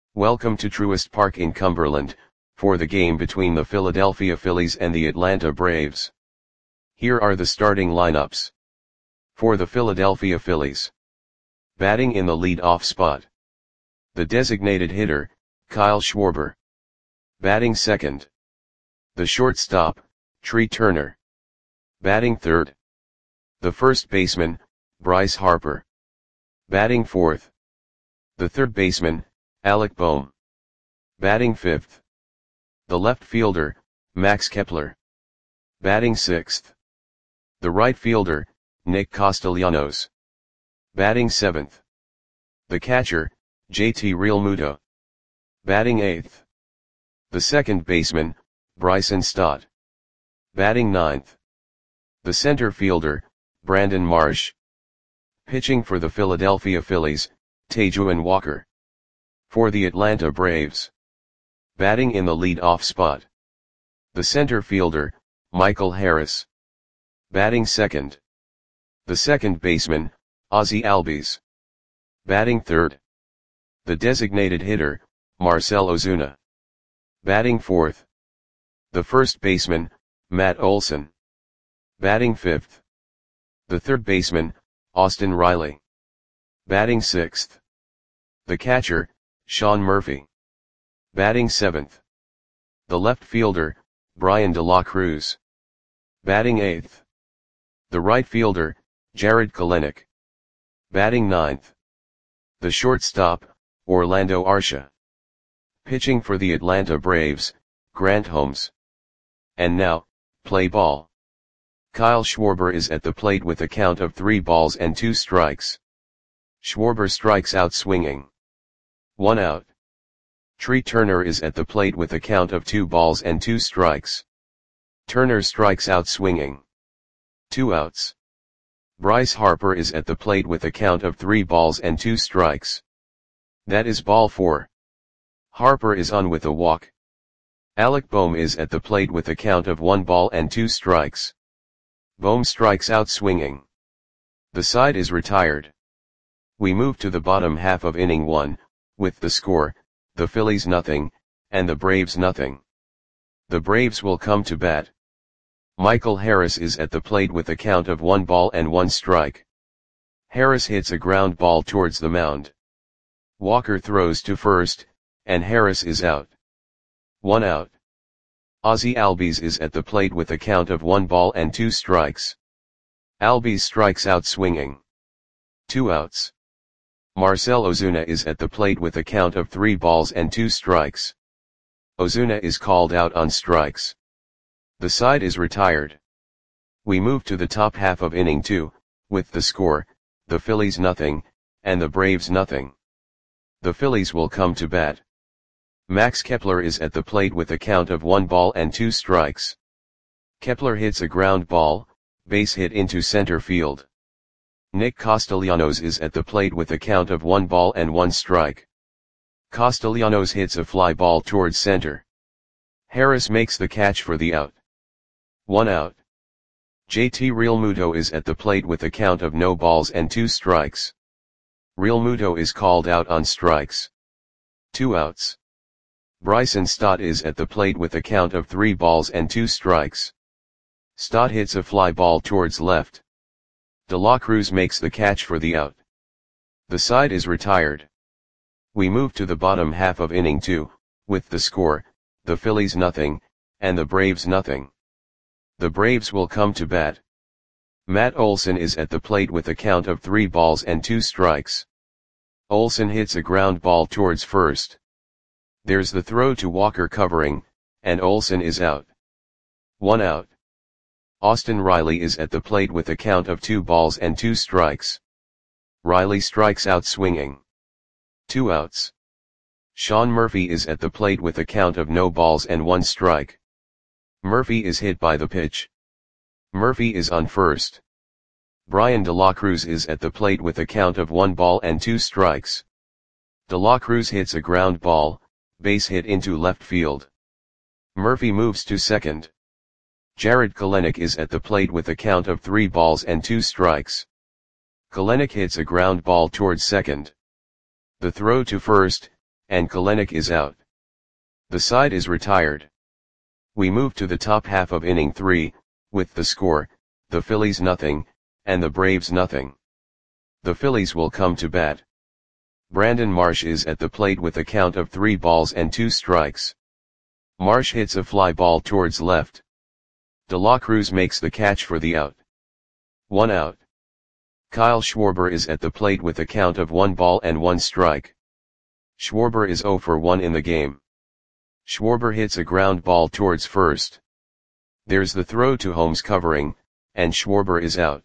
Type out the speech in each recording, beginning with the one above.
Welcome to Truist Park in Cumberland, for the game between the Philadelphia Phillies and the Atlanta Braves. Here are the starting lineups. For the Philadelphia Phillies. Batting in the lead-off spot. The designated hitter, Kyle Schwarber. Batting second. The shortstop, Trea Turner. Batting third. The first baseman, Bryce Harper. Batting fourth. The third baseman, Alec Bohm. Batting fifth. The left fielder, Max Kepler. Batting sixth. The right fielder, Nick Castellanos. Batting seventh. The catcher, JT Realmuto. Batting eighth. The second baseman, Bryson Stott. Batting ninth. The center fielder, Brandon Marsh. Pitching for the Philadelphia Phillies, Taijuan Walker. For the Atlanta Braves. Batting in the lead-off spot. The center fielder, Michael Harris. Batting second. The second baseman, Ozzie Albies. Batting third. The designated hitter, Marcell Ozuna. Batting fourth. The first baseman, Matt Olson. Batting fifth. The third baseman, Austin Riley. Batting sixth. The catcher, Sean Murphy. Batting seventh. The left fielder, Bryan De La Cruz. Batting eighth. The right fielder, Jarred Kelenic. Batting ninth. The shortstop, Orlando Arcia. Pitching for the Atlanta Braves, Grant Holmes. And now, play ball. Kyle Schwarber is at the plate with a count of 3 balls and 2 strikes. Schwarber strikes out swinging. 1 out. Trea Turner is at the plate with a count of 2 balls and 2 strikes. Turner strikes out swinging. 2 outs. Bryce Harper is at the plate with a count of 3 balls and 2 strikes. That is ball 4. Harper is on with a walk. Alec Bohm is at the plate with a count of 1 ball and 2 strikes. Bohm strikes out swinging. The side is retired. We move to the bottom half of inning 1, with the score, the Phillies nothing, and the Braves nothing. The Braves will come to bat. Michael Harris is at the plate with a count of 1 ball and 1 strike. Harris hits a ground ball towards the mound. Walker throws to first, and Harris is out. 1 out. Ozzie Albies is at the plate with a count of 1 ball and 2 strikes. Albies strikes out swinging. 2 outs. Marcell Ozuna is at the plate with a count of 3 balls and 2 strikes. Ozuna is called out on strikes. The side is retired. We move to the top half of inning 2, with the score, the Phillies nothing, and the Braves nothing. The Phillies will come to bat. Max Kepler is at the plate with a count of 1 ball and 2 strikes. Kepler hits a ground ball, base hit into center field. Nick Castellanos is at the plate with a count of 1 ball and 1 strike. Castellanos hits a fly ball towards center. Harris makes the catch for the out. 1 out. JT Realmuto is at the plate with a count of no balls and 2 strikes. Realmuto is called out on strikes. 2 outs. Bryson Stott is at the plate with a count of 3 balls and 2 strikes. Stott hits a fly ball towards left. De La Cruz makes the catch for the out. The side is retired. We move to the bottom half of inning 2, with the score, the Phillies nothing, and the Braves nothing. The Braves will come to bat. Matt Olson is at the plate with a count of 3 balls and 2 strikes. Olson hits a ground ball towards first. There's the throw to Walker covering, and Olson is out. 1 out. Austin Riley is at the plate with a count of 2 balls and 2 strikes. Riley strikes out swinging. 2 outs. Sean Murphy is at the plate with a count of no balls and 1 strike. Murphy is hit by the pitch. Murphy is on first. Bryan De La Cruz is at the plate with a count of 1 ball and 2 strikes. De La Cruz hits a ground ball, base hit into left field. Murphy moves to second. Jarred Kelenic is at the plate with a count of 3 balls and 2 strikes. Kelenic hits a ground ball towards second. The throw to first, and Kelenic is out. The side is retired. We move to the top half of inning 3, with the score, the Phillies nothing, and the Braves nothing. The Phillies will come to bat. Brandon Marsh is at the plate with a count of 3 balls and 2 strikes. Marsh hits a fly ball towards left. De La Cruz makes the catch for the out. 1 out. Kyle Schwarber is at the plate with a count of 1 ball and 1 strike. Schwarber is 0 for 1 in the game. Schwarber hits a ground ball towards first. There's the throw to Holmes covering, and Schwarber is out.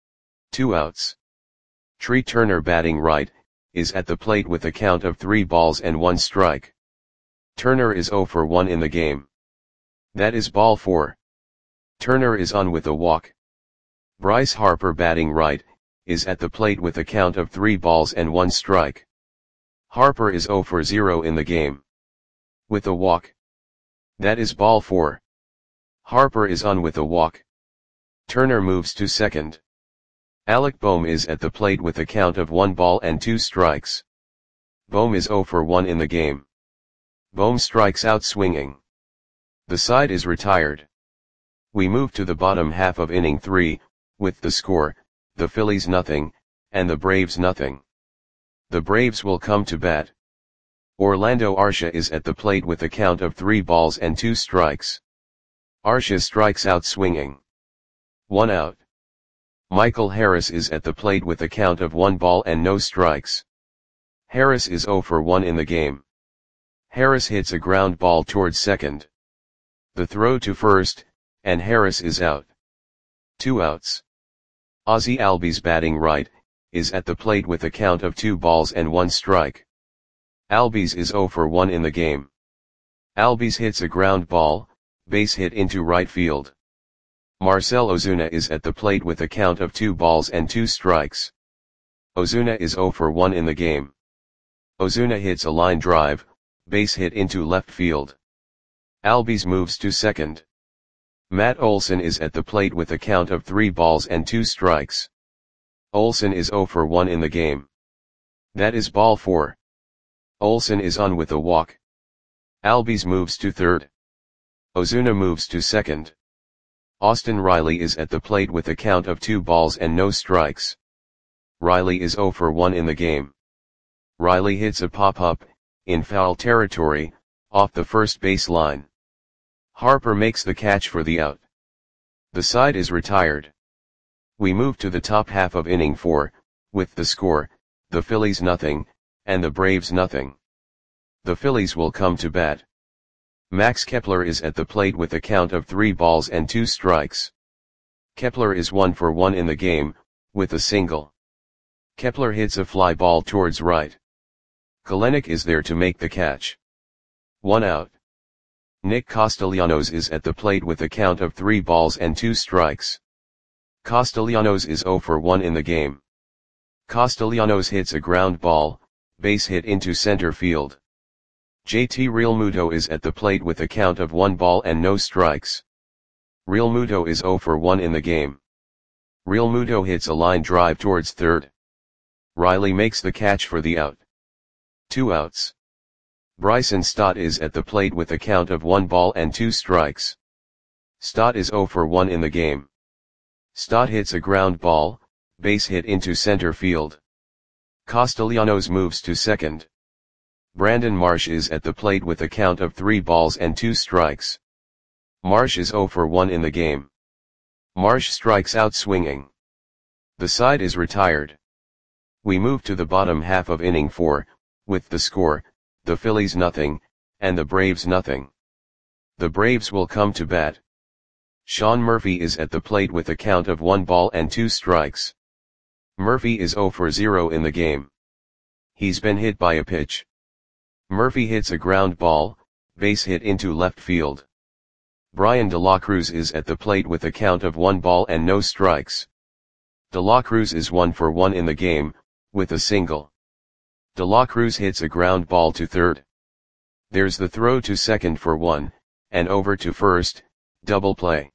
2 outs. Tree Turner batting right, is at the plate with a count of 3 balls and 1 strike. Turner is 0 for 1 in the game. That is ball 4. Turner is on with a walk. Bryce Harper batting right, is at the plate with a count of 3 balls and 1 strike. Harper is 0 for 0 in the game. With a walk. That is ball 4. Harper is on with a walk. Turner moves to second. Alec Bohm is at the plate with a count of 1 ball and 2 strikes. Bohm is 0 for 1 in the game. Bohm strikes out swinging. The side is retired. We move to the bottom half of inning 3, with the score, the Phillies nothing, and the Braves nothing. The Braves will come to bat. Orlando Arcia is at the plate with a count of 3 balls and 2 strikes. Arcia strikes out swinging. 1 out. Michael Harris is at the plate with a count of 1 ball and no strikes. Harris is 0 for 1 in the game. Harris hits a ground ball towards second. The throw to first, and Harris is out. 2 outs. Ozzie Albies batting right, is at the plate with a count of 2 balls and 1 strike. Albies is 0 for 1 in the game. Albies hits a ground ball, base hit into right field. Marcell Ozuna is at the plate with a count of 2 balls and 2 strikes. Ozuna is 0 for 1 in the game. Ozuna hits a line drive, base hit into left field. Albies moves to second. Matt Olson is at the plate with a count of 3 balls and 2 strikes. Olson is 0 for 1 in the game. That is ball 4. Olson is on with a walk. Albies moves to third. Ozuna moves to second. Austin Riley is at the plate with a count of 2 balls and no strikes. Riley is 0 for 1 in the game. Riley hits a pop-up, in foul territory, off the first base line. Harper makes the catch for the out. The side is retired. We move to the top half of inning 4, with the score, the Phillies nothing, and the Braves nothing. The Phillies will come to bat. Max Kepler is at the plate with a count of 3 balls and 2 strikes. Kepler is 1 for 1 in the game, with a single. Kepler hits a fly ball towards right. Kelenic is there to make the catch. 1 out. Nick Castellanos is at the plate with a count of 3 balls and 2 strikes. Castellanos is 0 for 1 in the game. Castellanos hits a ground ball, base hit into center field. JT Realmuto is at the plate with a count of 1 ball and no strikes. Realmuto is 0 for 1 in the game. Realmuto hits a line drive towards third. Riley makes the catch for the out. 2 outs. Bryson Stott is at the plate with a count of 1 ball and 2 strikes. Stott is 0 for 1 in the game. Stott hits a ground ball, base hit into center field. Castellanos moves to second. Brandon Marsh is at the plate with a count of 3 balls and 2 strikes. Marsh is 0 for 1 in the game. Marsh strikes out swinging. The side is retired. We move to the bottom half of inning 4, with the score, the Phillies nothing, and the Braves nothing. The Braves will come to bat. Sean Murphy is at the plate with a count of 1 ball and 2 strikes. Murphy is 0 for 0 in the game. He's been hit by a pitch. Murphy hits a ground ball, base hit into left field. Bryan De La Cruz is at the plate with a count of 1 ball and no strikes. De La Cruz is 1 for 1 in the game, with a single. De La Cruz hits a ground ball to third. There's the throw to second for 1, and over to first, double play.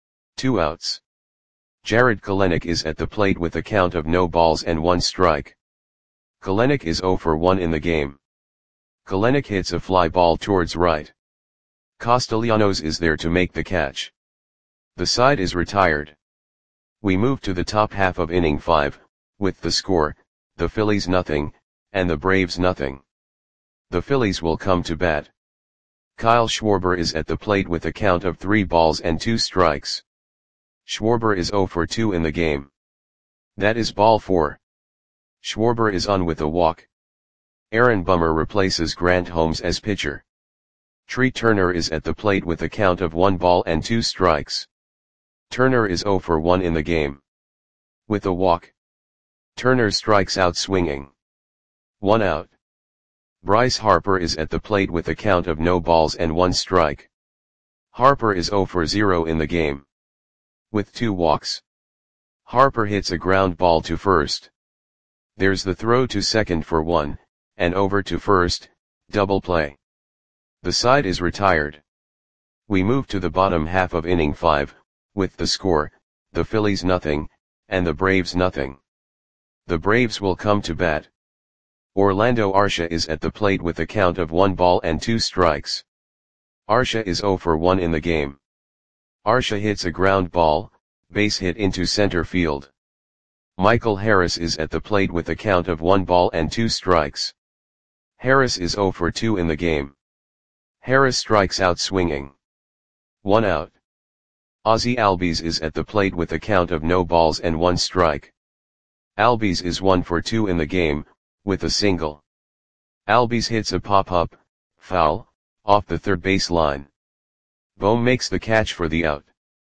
2 outs. Jared Kelenic is at the plate with a count of no balls and 1 strike. Kelenic is 0 for 1 in the game. Kalenic hits a fly ball towards right. Castellanos is there to make the catch. The side is retired. We move to the top half of inning 5, with the score, the Phillies nothing, and the Braves nothing. The Phillies will come to bat. Kyle Schwarber is at the plate with a count of 3 balls and 2 strikes. Schwarber is 0 for 2 in the game. That is ball 4. Schwarber is on with a walk. Aaron Bummer replaces Grant Holmes as pitcher. Trey Turner is at the plate with a count of 1 ball and 2 strikes. Turner is 0 for 1 in the game. With a walk. Turner strikes out swinging. 1 out. Bryce Harper is at the plate with a count of no balls and 1 strike. Harper is 0 for 0 in the game. With 2 walks. Harper hits a ground ball to first. There's the throw to second for 1, and over to first, double play. The side is retired. We move to the bottom half of inning 5, with the score, the Phillies nothing, and the Braves nothing. The Braves will come to bat. Orlando Arcia is at the plate with a count of 1 ball and 2 strikes. Arcia is 0 for 1 in the game. Arcia hits a ground ball, base hit into center field. Michael Harris is at the plate with a count of 1 ball and 2 strikes. Harris is 0 for 2 in the game. Harris strikes out swinging. 1 out. Ozzie Albies is at the plate with a count of no balls and 1 strike. Albies is 1 for 2 in the game, with a single. Albies hits a pop-up, foul, off the third base line. Bohm makes the catch for the out.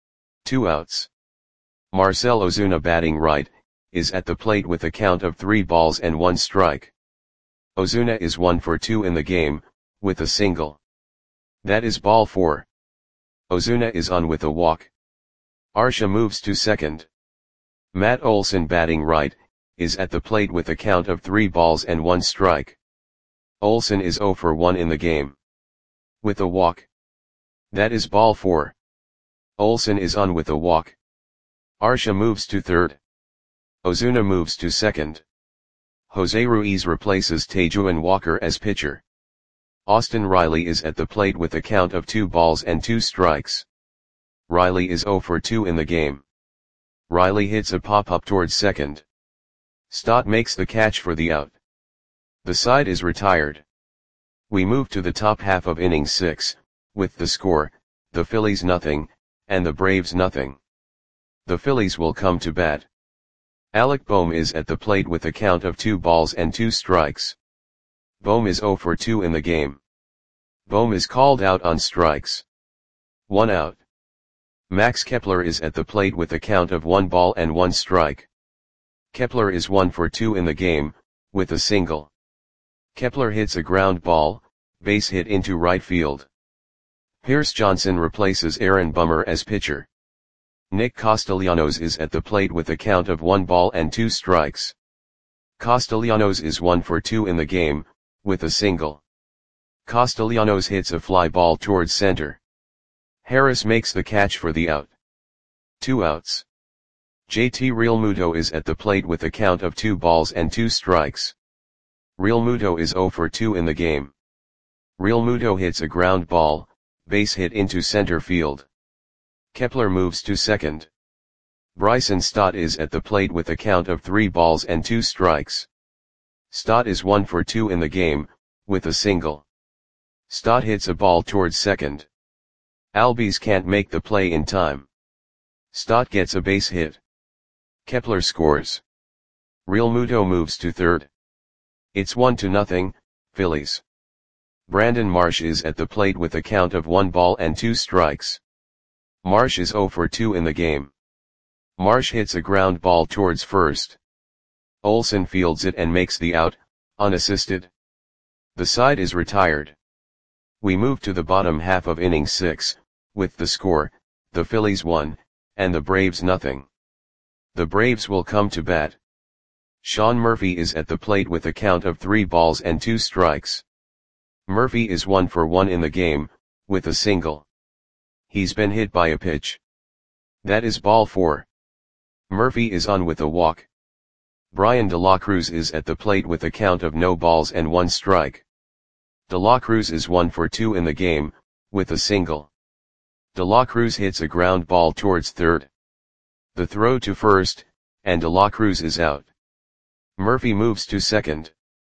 2 outs. Marcell Ozuna batting right, is at the plate with a count of 3 balls and 1 strike. Ozuna is 1 for 2 in the game, with a single. That is ball 4. Ozuna is on with a walk. Arcia moves to second. Matt Olson batting right, is at the plate with a count of 3 balls and 1 strike. Olson is 0 for 1 in the game. With a walk. That is ball 4. Olson is on with a walk. Arcia moves to third. Ozuna moves to second. Jose Ruiz replaces Tejuan Walker as pitcher. Austin Riley is at the plate with a count of 2 balls and 2 strikes. Riley is 0 for 2 in the game. Riley hits a pop-up towards second. Stott makes the catch for the out. The side is retired. We move to the top half of inning 6, with the score, the Phillies nothing, and the Braves nothing. The Phillies will come to bat. Alec Bohm is at the plate with a count of 2 balls and 2 strikes. Bohm is 0 for 2 in the game. Bohm is called out on strikes. 1 out. Max Kepler is at the plate with a count of 1 ball and 1 strike. Kepler is 1 for 2 in the game, with a single. Kepler hits a ground ball, base hit into right field. Pierce Johnson replaces Aaron Bummer as pitcher. Nick Castellanos is at the plate with a count of 1 ball and 2 strikes. Castellanos is 1 for 2 in the game, with a single. Castellanos hits a fly ball towards center. Harris makes the catch for the out. 2 outs. JT Realmuto is at the plate with a count of 2 balls and 2 strikes. Realmuto is 0 for 2 in the game. Realmuto hits a ground ball, base hit into center field. Kepler moves to second. Bryson Stott is at the plate with a count of 3 balls and 2 strikes. Stott is 1 for 2 in the game, with a single. Stott hits a ball towards second. Albies can't make the play in time. Stott gets a base hit. Kepler scores. Realmuto moves to third. It's 1-0, Phillies. Brandon Marsh is at the plate with a count of 1 ball and 2 strikes. Marsh is 0 for 2 in the game. Marsh hits a ground ball towards first. Olson fields it and makes the out, unassisted. The side is retired. We move to the bottom half of inning 6, with the score, the Phillies 1, and the Braves nothing. The Braves will come to bat. Sean Murphy is at the plate with a count of 3 balls and 2 strikes. Murphy is 1 for 1 in the game, with a single. He's been hit by a pitch. That is ball 4. Murphy is on with a walk. Brian De La Cruz is at the plate with a count of no balls and 1 strike. De La Cruz is 1 for 2 in the game, with a single. De La Cruz hits a ground ball towards third. The throw to first, and De La Cruz is out. Murphy moves to second.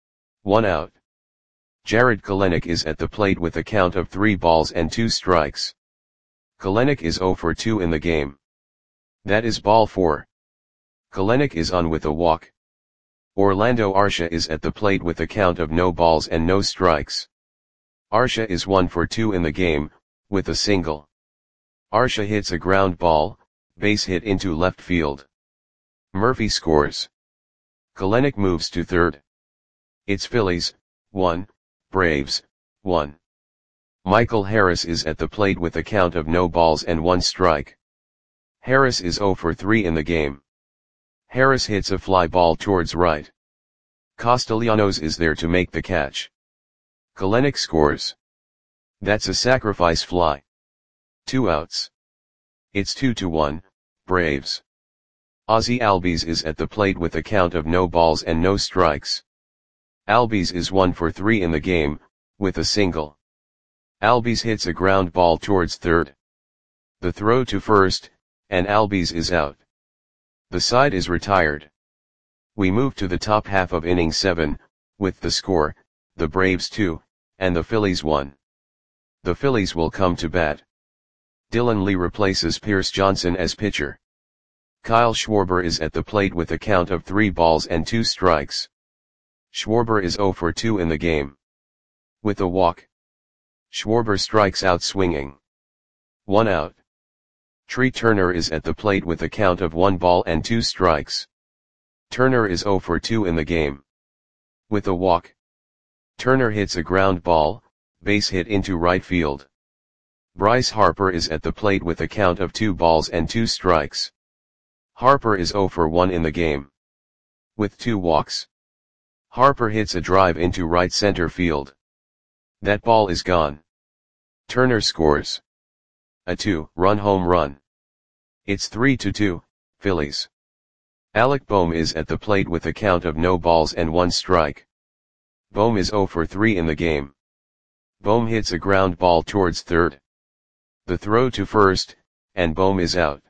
1 out. Jarred Kelenic is at the plate with a count of 3 balls and 2 strikes. Kelenic is 0 for 2 in the game. That is ball 4. Kelenic is on with a walk. Orlando Arcia is at the plate with a count of no balls and no strikes. Arcia is 1 for 2 in the game, with a single. Arcia hits a ground ball, base hit into left field. Murphy scores. Kelenic moves to third. It's Phillies, 1, Braves, 1. Michael Harris is at the plate with a count of no balls and 1 strike. Harris is 0 for 3 in the game. Harris hits a fly ball towards right. Castellanos is there to make the catch. Kelenic scores. That's a sacrifice fly. 2 outs. It's 2-1, Braves. Ozzie Albies is at the plate with a count of no balls and no strikes. Albies is 1 for 3 in the game, with a single. Albies hits a ground ball towards third. The throw to first, and Albies is out. The side is retired. We move to the top half of inning 7, with the score, the Braves 2, and the Phillies 1. The Phillies will come to bat. Dylan Lee replaces Pierce Johnson as pitcher. Kyle Schwarber is at the plate with a count of 3 balls and 2 strikes. Schwarber is 0 for 2 in the game. With a walk. Schwarber strikes out swinging. 1 out. Tree Turner is at the plate with a count of 1 ball and 2 strikes. Turner is 0 for 2 in the game. With a walk. Turner hits a ground ball, base hit into right field. Bryce Harper is at the plate with a count of 2 balls and 2 strikes. Harper is 0 for 1 in the game. With 2 walks. Harper hits a drive into right center field. That ball is gone. Turner scores. A 2-run home run. It's 3-2, Phillies. Alec Bohm is at the plate with a count of no balls and 1 strike. Bohm is 0 for 3 in the game. Bohm hits a ground ball towards third. The throw to first, and Bohm is out.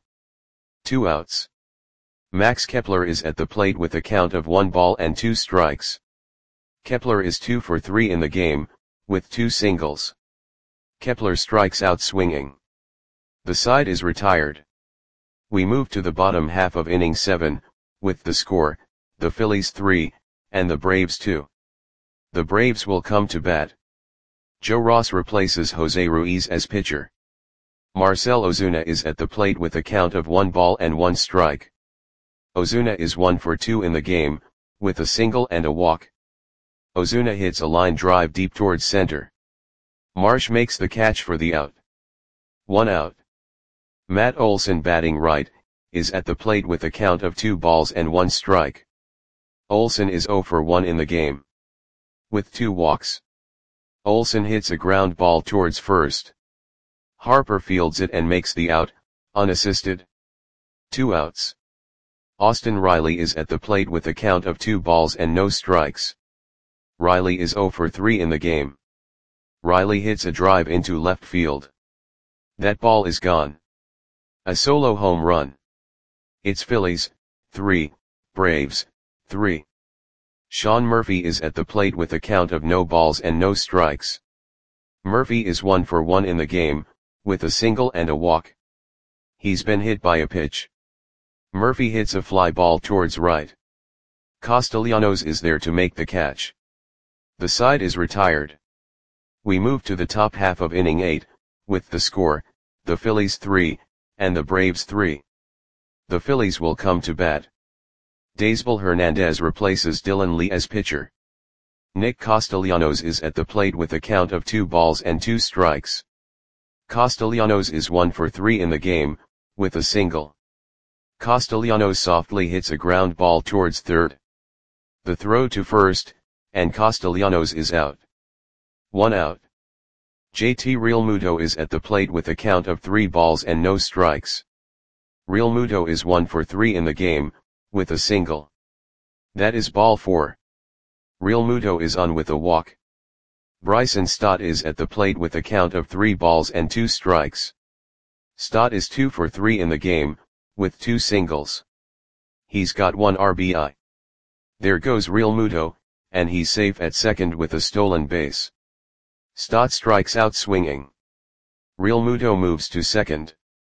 2 outs. Max Kepler is at the plate with a count of 1 ball and 2 strikes. Kepler is 2 for 3 in the game, with 2 singles. Kepler strikes out swinging. The side is retired. We move to the bottom half of inning 7, with the score, the Phillies 3, and the Braves 2. The Braves will come to bat. Joe Ross replaces Jose Ruiz as pitcher. Marcell Ozuna is at the plate with a count of 1 ball and 1 strike. Ozuna is 1 for 2 in the game, with a single and a walk. Ozuna hits a line drive deep towards center. Marsh makes the catch for the out. 1 out. Matt Olson, batting right, is at the plate with a count of 2 balls and 1 strike. Olson is 0 for 1 in the game. With 2 walks. Olson hits a ground ball towards first. Harper fields it and makes the out, unassisted. 2 outs. Austin Riley is at the plate with a count of 2 balls and no strikes. Riley is 0 for 3 in the game. Riley hits a drive into left field. That ball is gone. A solo home run. It's Phillies, 3, Braves, 3. Sean Murphy is at the plate with a count of no balls and no strikes. Murphy is 1 for 1 in the game, with a single and a walk. He's been hit by a pitch. Murphy hits a fly ball towards right. Castellanos is there to make the catch. The side is retired. We move to the top half of inning 8, with the score, the Phillies 3, and the Braves 3. The Phillies will come to bat. Daysbel Hernandez replaces Dylan Lee as pitcher. Nick Castellanos is at the plate with a count of 2 balls and 2 strikes. Castellanos is 1 for 3 in the game, with a single. Castellanos softly hits a ground ball towards third. The throw to first, and Castellanos is out. 1 out. JT Realmuto is at the plate with a count of 3 balls and no strikes. Realmuto is 1 for 3 in the game, with a single. That is ball 4. Realmuto is on with a walk. Bryson Stott is at the plate with a count of 3 balls and 2 strikes. Stott is 2 for 3 in the game, with 2 singles. He's got 1 RBI. There goes Real Muto, and he's safe at second with a stolen base. Stott strikes out swinging. Real Muto moves to second.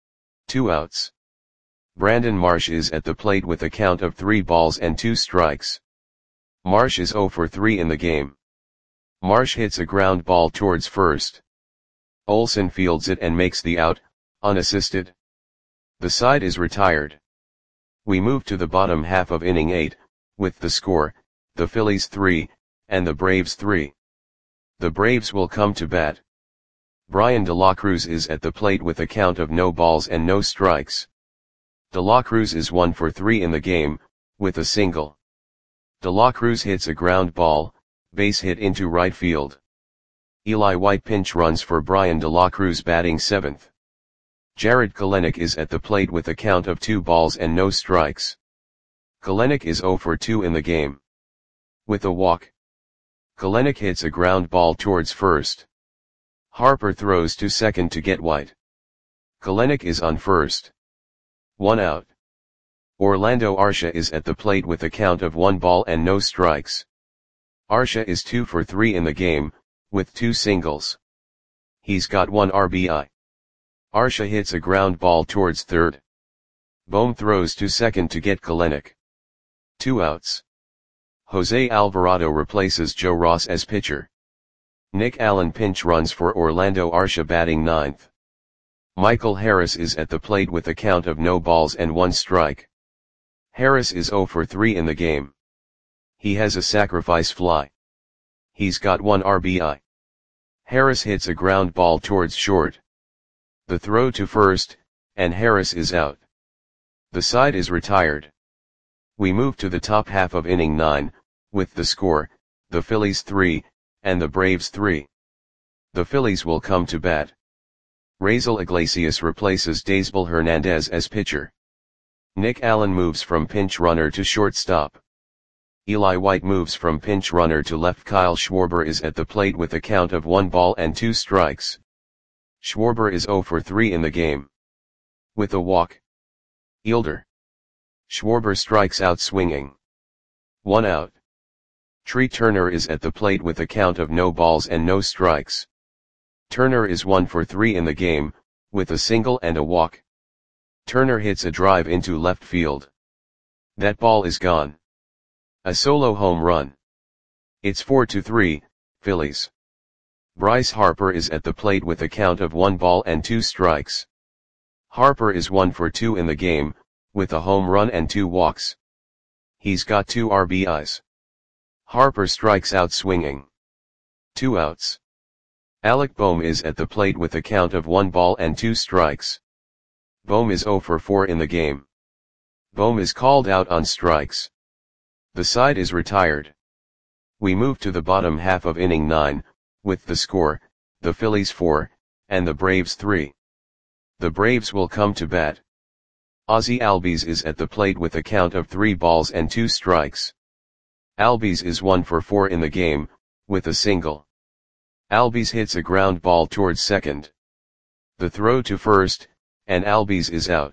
2 outs. Brandon Marsh is at the plate with a count of 3 balls and 2 strikes. Marsh is 0 for 3 in the game. Marsh hits a ground ball towards first. Olsen fields it and makes the out, unassisted. The side is retired. We move to the bottom half of inning 8, with the score, the Phillies 3, and the Braves 3. The Braves will come to bat. Brian De La Cruz is at the plate with a count of no balls and no strikes. De La Cruz is 1 for 3 in the game, with a single. De La Cruz hits a ground ball, base hit into right field. Eli White pinch runs for Brian De La Cruz batting 7th. Jarred Kelenic is at the plate with a count of 2 balls and no strikes. Kelenic is 0 for 2 in the game. With a walk. Kelenic hits a ground ball towards first. Harper throws to second to get White. Kelenic is on first. 1 out. Orlando Arcia is at the plate with a count of 1 ball and no strikes. Arcia is 2 for 3 in the game, with 2 singles. He's got 1 RBI. Arcia hits a ground ball towards third. Bohm throws to second to get Kelenic. 2 outs. Jose Alvarado replaces Joe Ross as pitcher. Nick Allen pinch runs for Orlando Arcia batting 9th. Michael Harris is at the plate with a count of no balls and 1 strike. Harris is 0 for 3 in the game. He has a sacrifice fly. He's got 1 RBI. Harris hits a ground ball towards short. The throw to first, and Harris is out. The side is retired. We move to the top half of inning 9, with the score, the Phillies 3, and the Braves 3. The Phillies will come to bat. Raisel Iglesias replaces Daysbel Hernandez as pitcher. Nick Allen moves from pinch runner to shortstop. Eli White moves from pinch runner to left. Kyle Schwarber is at the plate with a count of 1 ball and 2 strikes. Schwarber is 0 for 3 in the game. With a walk. Fielder. Schwarber strikes out swinging. 1 out. Tree Turner is at the plate with a count of no balls and no strikes. Turner is 1 for 3 in the game, with a single and a walk. Turner hits a drive into left field. That ball is gone. A solo home run. It's 4-3, Phillies. Bryce Harper is at the plate with a count of 1 ball and 2 strikes. Harper is 1 for 2 in the game, with a home run and 2 walks. He's got 2 RBIs. Harper strikes out swinging. 2 outs. Alec Bohm is at the plate with a count of 1 ball and 2 strikes. Bohm is 0 for 4 in the game. Bohm is called out on strikes. The side is retired. We move to the bottom half of inning 9, with the score, the Phillies 4, and the Braves 3. The Braves will come to bat. Ozzie Albies is at the plate with a count of 3 balls and 2 strikes. Albies is 1 for 4 in the game, with a single. Albies hits a ground ball towards second. The throw to first, and Albies is out.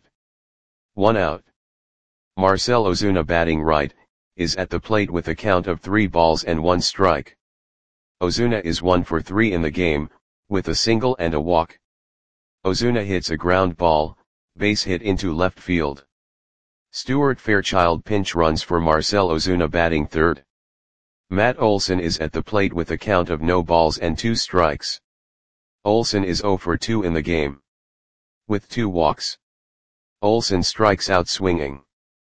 1 out. Marcell Ozuna batting right, is at the plate with a count of 3 balls and 1 strike. Ozuna is 1 for 3 in the game, with a single and a walk. Ozuna hits a ground ball, base hit into left field. Stuart Fairchild pinch runs for Marcell Ozuna batting third. Matt Olson is at the plate with a count of no balls and 2 strikes. Olson is 0 for 2 in the game. With 2 walks. Olson strikes out swinging.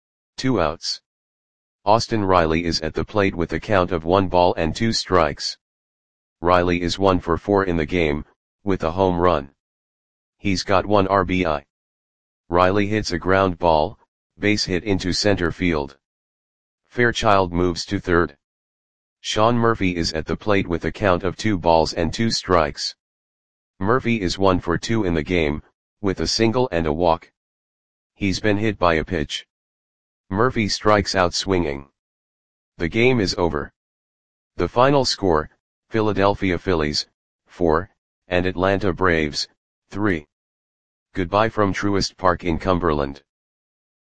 2 outs. Austin Riley is at the plate with a count of 1 ball and 2 strikes. Riley is 1 for 4 in the game, with a home run. He's got 1 RBI. Riley hits a ground ball, base hit into center field. Fairchild moves to third. Sean Murphy is at the plate with a count of 2 balls and 2 strikes. Murphy is 1 for 2 in the game, with a single and a walk. He's been hit by a pitch. Murphy strikes out swinging. The game is over. The final score, Philadelphia Phillies, 4, and Atlanta Braves, 3. Goodbye from Truist Park in Cumberland.